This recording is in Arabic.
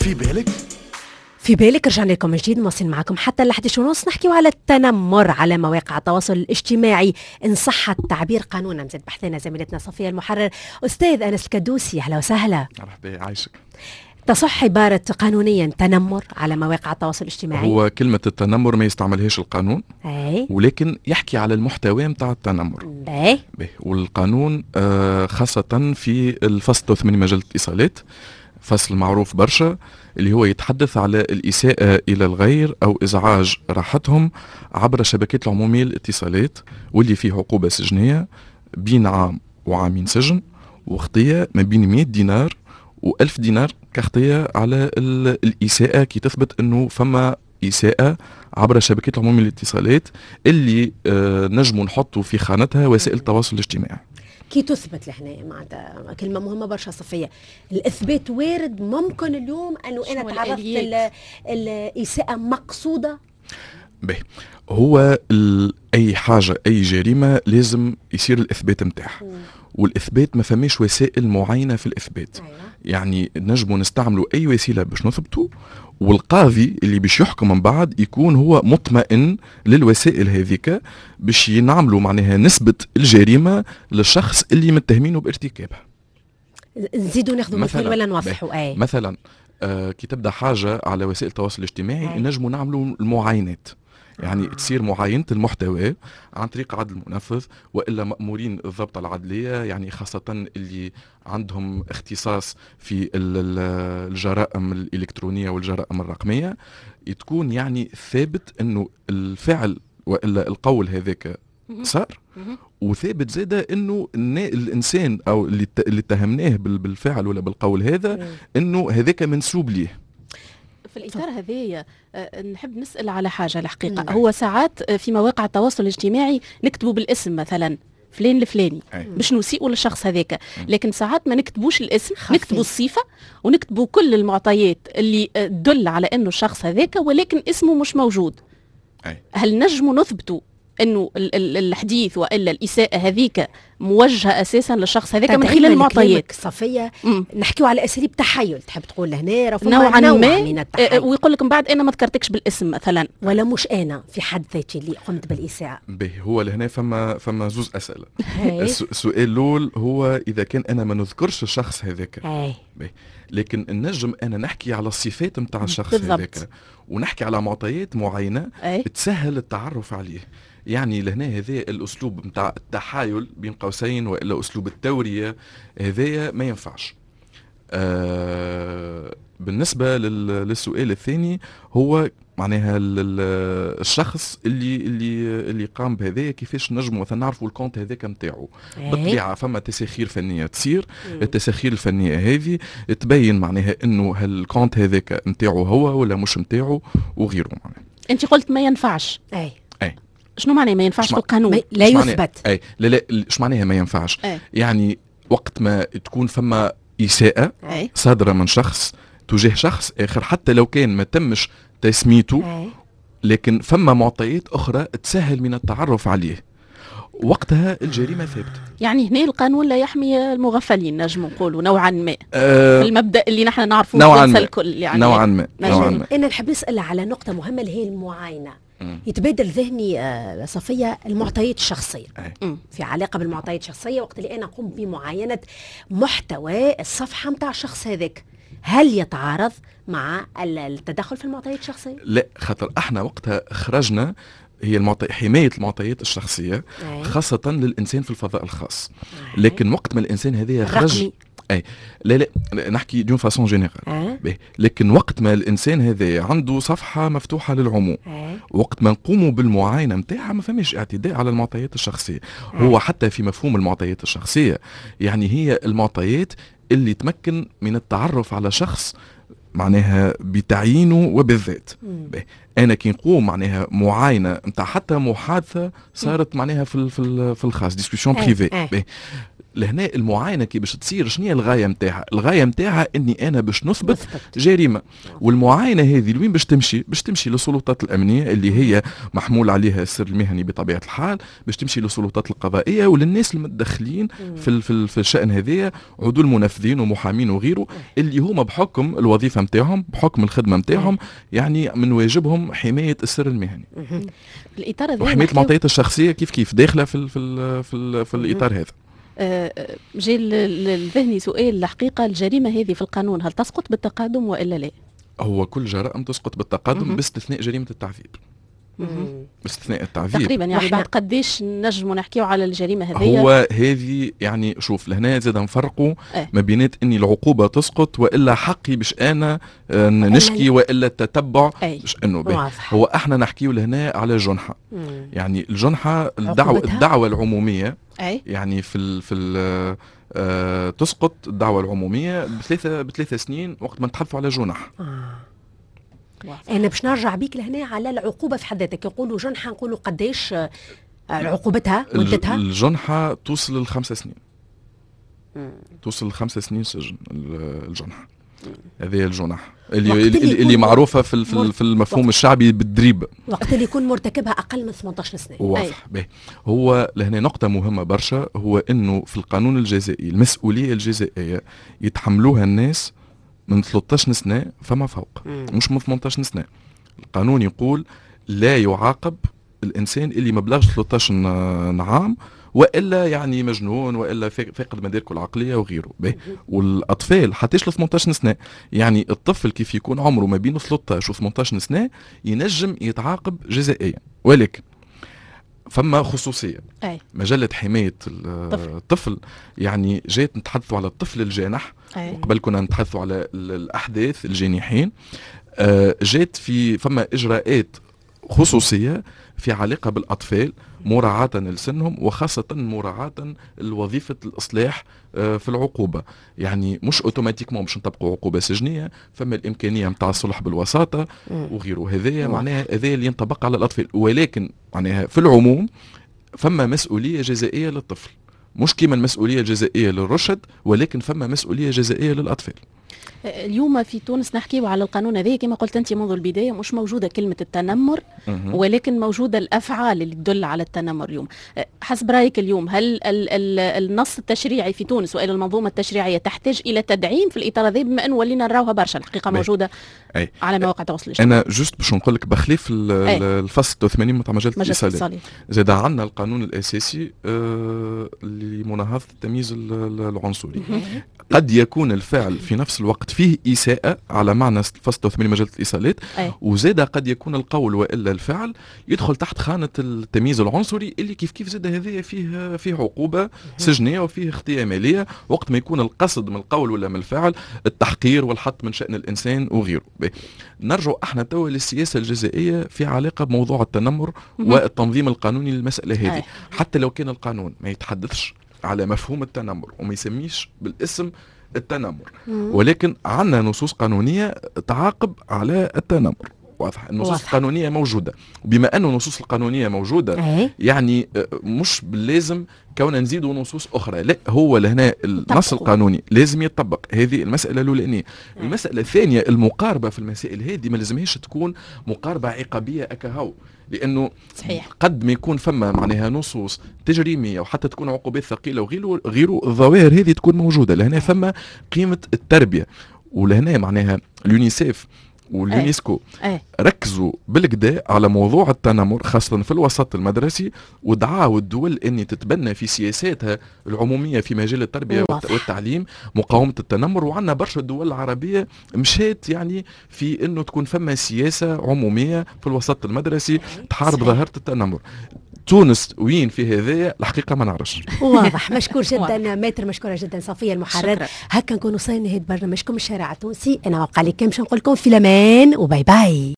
في بالك رجعنا لكم من جديد، مواصلين معكم حتى ل 11:30 نحكيو على التنمر على مواقع التواصل الاجتماعي إن صح التعبير قانونا. مزيد بحثنا زميلتنا صفية المحرر. أستاذ أنس الكدوسي، أهلا وسهلا. مرحبا، عايشك. تصح عبارة قانونيا تنمر على مواقع التواصل الاجتماعي؟ هو كلمة التنمر ما يستعملهاش القانون، ولكن يحكي على المحتوى متاع التنمر. والقانون خاصة في الفصل 8 مجلة الاتصالات، فصل معروف برشا، اللي هو يتحدث على الإساءة إلى الغير أو إزعاج راحتهم عبر شبكات العمومية للاتصالات، واللي فيه عقوبة سجنية بين عام وعامين سجن، وخطية ما بين 100 دينار و1000 دينار كخطية على الإساءة كي تثبت أنه فما إساءة عبر شبكات العمومية للاتصالات اللي نجموا نحطوا في خانتها وسائل التواصل الاجتماعي. كي تثبت لهنا معناتها كلمة مهمة برشا صفية، الإثبات وارد ممكن اليوم أنه أنا تعرضت الإساءة مقصودة؟ به هو أي حاجة أي جريمة لازم يصير الإثبات متاعها، والإثبات ما فماش وسائل معينة في الإثبات. يعني نجموا نستعملوا أي وسيلة باش نثبتوا، والقاضي اللي باش يحكم من بعد يكون هو مطمئن للوسائل هذيك باش ينعملوا معناها نسبة الجريمة للشخص اللي متهمينه بارتكابها. نزيدوا ناخذوا مثال ولا نوضحوا؟ مثلا كي تبدا حاجة على وسائل التواصل الاجتماعي نجموا نعملوا المعاينات، يعني تصير معاينة المحتوى عن طريق عدل المنفذ وإلا مأمورين الضبط العدلية، يعني خاصة اللي عندهم اختصاص في الجرائم الإلكترونية والجرائم الرقمية، تكون يعني ثابت أنه الفعل وإلا القول هذاك صار، وثابت زاده أنه الإنسان أو اللي اتهمناه بالفعل ولا بالقول هذا أنه هذاك منسوب ليه. في الإطار هذه نحب نسأل على حاجة الحقيقة. هو ساعات في مواقع التواصل الاجتماعي نكتبوا بالاسم مثلا فلان الفلاني باش نسيئوا للشخص هذاك، لكن ساعات ما نكتبوش الاسم، نكتبوا الصفة ونكتبوا كل المعطيات اللي تدل على انه الشخص هذاك ولكن اسمه مش موجود. هل نجموا نثبتوا انه الحديث والا الاساءه هذيك موجهه اساسا للشخص هذاك من خلال المعطيات؟ صفيه نحكيو على اساليب تحايل، تحب تقول لهنا نوعا ما ويقول لك من بعد انا ما ذكرتكش بالاسم مثلا، ولا مش انا في حد ذاتي اللي قمت بالاساءه. هو لهنا فما زوز اسئله. السؤال الاول هو اذا كان انا ما نذكرش الشخص هذاك، لكن النجم انا نحكي على الصفات نتاع الشخص هذاك ونحكي على معطيات معينه تسهل التعرف عليه. يعني لهنا هذا الأسلوب متاع التحايل بين قوسين وإلا أسلوب التورية هذا ما ينفعش. بالنسبة للسؤال الثاني هو معناها الشخص اللي قام بهذا كيفاش نجم مثلا نعرفوا الكونت هذاك نتاعو. بالطبيعة فما تساخير فنية تصير، التساخير الفنية هذه تبين معناها انه هل الكونت هذاك نتاعو هو ولا مش نتاعو وغيره. معناها انت قلت ما ينفعش. شنو معناه ما ينفعش في القانون؟ لا يثبت. لا ايش معناها ما ينفعش؟ يعني وقت ما تكون فما إساءة صادرة من شخص تجاه شخص آخر، حتى لو كان ما تمش تسميته، لكن فما معطيات أخرى تسهل من التعرف عليه، وقتها الجريمة ثابتة. يعني هنا القانون لا يحمي المغفلين نجم نقولوا نوعا ما، في المبدأ اللي نحن نعرفه نوعا ما الكل. يعني نوعا ما. أنا نحب نسأل على نقطة مهمة اللي هي المعاينة. يتبادل ذهني صفية المعطيات الشخصية، في علاقة بالمعطيات الشخصية. وقت اللي أنا أقوم بمعاينة محتوى الصفحة متاع الشخص هذاك، هل يتعارض مع التدخل في المعطيات الشخصية؟ لا، خاطر احنا وقتها خرجنا هي حماية المعطيات الشخصية خاصة للإنسان في الفضاء الخاص. لكن وقت ما الإنسان هذا خرج لا نحكي دون فاسون جينيرال. لكن وقت ما الانسان هذا عنده صفحه مفتوحه للعموم، وقت ما نقوموا بالمعاينه نتاعها ما فماش اعتداء على المعطيات الشخصيه. هو حتى في مفهوم المعطيات الشخصيه يعني هي المعطيات اللي تمكن من التعرف على شخص معناها بتعيينه وبالذات. انا كي نقوم معناها معاينه نتاع حتى محادثه صارت معناها في الخاص ديسكوسيون بريفي، لهنا المعاينه كي باش تصير شنو هي الغايه نتاعها؟ الغايه نتاعها اني انا باش نثبت جريمه، والمعاينه هذه لوين باش تمشي؟ باش تمشي للسلطات الامنيه اللي هي محمول عليها السر المهني بطبيعه الحال، باش تمشي للسلطات القضائيه وللناس المتدخلين في الشان هذايا، عدول منفذين ومحامين وغيره، اللي هما بحكم الوظيفه نتاعهم، بحكم الخدمه نتاعهم، يعني من واجبهم حمايه السر المهني. الاطار هذا وحمايه المعطيات الشخصيه كيف داخله في الاطار هذا. جاي الذهني سؤال الحقيقة، الجريمة هذه في القانون هل تسقط بالتقادم وإلا لا؟ هو كل جرائم تسقط بالتقادم باستثناء جريمة التعذيب. باستثناء التعذيب تقريبا، يعني بعد قديش نجموا نحكيو على الجريمة هذه؟ هو هذه يعني شوف لهنا زاد نفرقوا ما بينات اني العقوبة تسقط والا حقي باش انا نشكي والا التتبع باش انه هو احنا نحكيو لهنا على الجنحة. يعني الجنحة الدعوة العمومية يعني في تسقط الدعوة العمومية بثلاثة سنين وقت ما نتحدثوا على جنح. أنا باش نرجع بيك لهنا على العقوبة في حد ذاتها. يقولوا جنحة نقولوا قديش عقوبتها مدتها؟ الجنحة توصل ل5 سنين. توصل ل5 سنين سجن الجنحة. هذه الجنح اللي معروفة في المفهوم الشعبي بالدريب. وقت اللي يكون مرتكبها أقل من 18 سنة. واضح. هو لهنا نقطة مهمة برشا، هو إنه في القانون الجزائي المسؤولية الجزائية يتحملوها الناس من 13 سنة فما فوق، مش من 18 سنة. القانون يقول لا يعاقب الإنسان اللي ما بلغش 13 عام وإلا يعني مجنون وإلا فاقد مداركه العقلية وغيره. والأطفال حتىش ل 18 سنة، يعني الطفل كيف يكون عمره ما بين 13 و 18 سنة ينجم يتعاقب جزائيا، ولكن فما خصوصية. مجلة حماية الطفل يعني جات نتحدثوا على الطفل الجانح، وقبل كنا نتحدثوا على الأحداث الجانحين. جات فما إجراءات خصوصية في علاقة بالأطفال مراعاة لسنهم، وخاصة مراعاة الوظيفة الإصلاح في العقوبة. يعني مش أوتوماتيكمون باش نطبقوا عقوبة سجنية، فما الإمكانية متاع الصلح بالوساطة وغيره. هذايا معناها هذايا اللي ينطبق على الأطفال، ولكن معناها في العموم فما مسؤولية جزائية للطفل، مش كيما المسؤولية الجزائية للرشد، ولكن فما مسؤولية جزائية للأطفال. اليوم في تونس نحكيو على القانون هذا كما قلت انت منذ البدايه، مش موجوده كلمه التنمر ولكن موجوده الافعال اللي تدل على التنمر. اليوم حسب رايك اليوم هل النص التشريعي في تونس والى المنظومه التشريعيه تحتاج الى تدعيم في الاطار هذا، بما ان ولينا نراوها برشا الحقيقه موجوده على مواقع التواصل الاجتماعي؟ انا جست باش نقول لك بخلاف الفصل 86 متاع مجله الاتصالات، زاد عندنا القانون الاساسي لمناهضه التمييز العنصري. قد يكون الفعل في نفس الوقت فيه إساءة على معنى فصل 80 مجلة الاتصالات، وزاد قد يكون القول وإلا الفعل يدخل تحت خانة التمييز العنصري، اللي كيف زاد هذايا فيه عقوبة سجنية وفيه اختيار مالية، وقت ما يكون القصد من القول ولا من الفعل التحقير والحط من شأن الإنسان وغيره. نرجع احنا توا للسياسة الجزائية في علاقة بموضوع التنمر والتنظيم القانوني للمسألة هذه. حتى لو كان القانون ما يتحدثش على مفهوم التنمر وما يسميش بالاسم التنمر، ولكن عندنا نصوص قانونية تعاقب على التنمر. واضح النصوص القانونية موجودة، وبما أن النصوص القانونية موجودة يعني مش باللازم كون نزيدوا نصوص أخرى، لا هو لهنا النص القانوني لازم يتطبق. هذه المسألة الأولانية. المسألة الثانية المقاربة في المسائل هذه ما لازمهاش تكون مقاربة عقابية أكهو، لأنه صحيح قد ما يكون فما معناها نصوص تجريمية وحتى تكون عقوبات ثقيلة وغيره الظواهر هذه تكون موجودة. لهنا فما قيمة التربية، ولهنا معناها اليونيسيف واليونسكو ركزوا بالكدا على موضوع التنمر خاصة في الوسط المدرسي، ودعاوا الدول أن تتبنى في سياساتها العمومية في مجال التربية والتعليم مقاومة التنمر. وعندنا برشا الدول العربية مشات يعني في أنه تكون فما سياسة عمومية في الوسط المدرسي تحارب ظاهرة التنمر. تونس وين في هذايا الحقيقة ما نعرفش. واضح. مشكور جدا ماتر، مشكورة جدا صفية المحرر. هكا نكونوا صايرين هاد برنامجكم الشارع التونسي. أنا وقع لي كم باش نقول لكم في الأمان وباي باي.